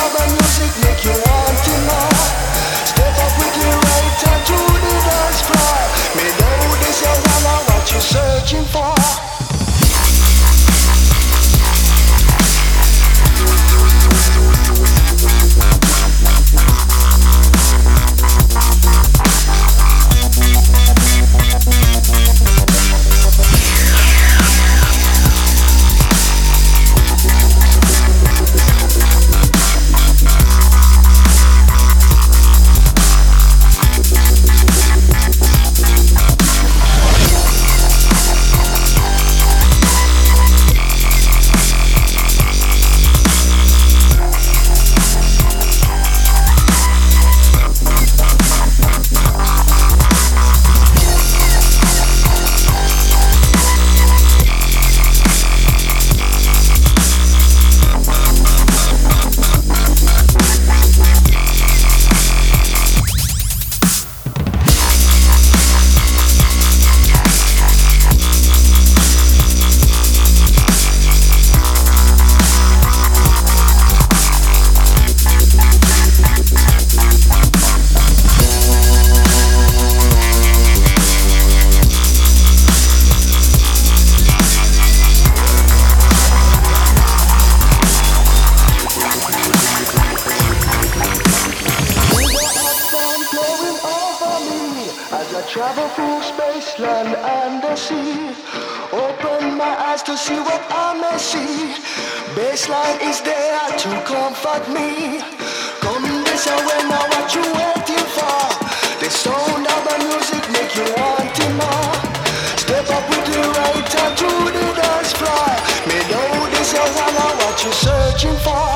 of the music make you want it more. Step up with the right hand to the dance floor. Me know this is all what you're searching for. Travel through space, land and the sea. Open my eyes to see what I may see. Baseline is there to comfort me. Come this way now, what you waiting for? The sound of the music make you want it more. Step up with the right hand to the dance floor. Me know this is all what you're searching for.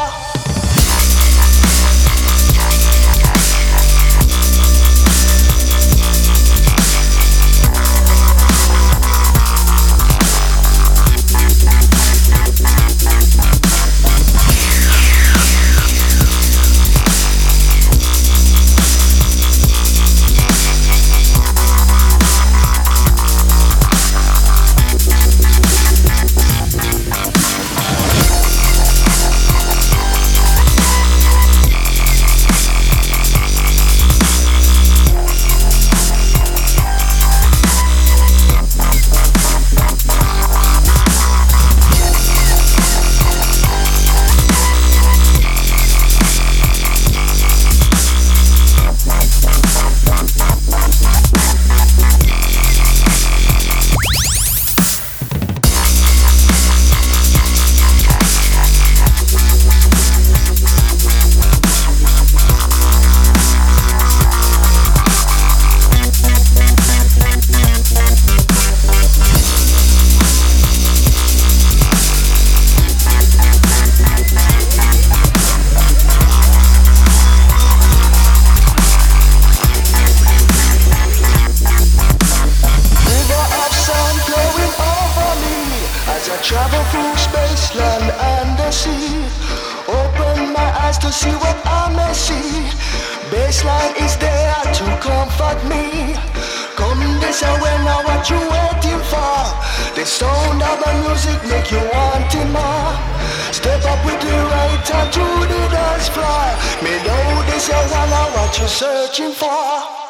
Travel through space, land and the sea. Open my eyes to see what I may see. Baseline is there to comfort me. Come this way now, what you waiting for? The sound of the music make you want it more. Step up with the right hand to the dance floor. Me know this is all what you're searching for.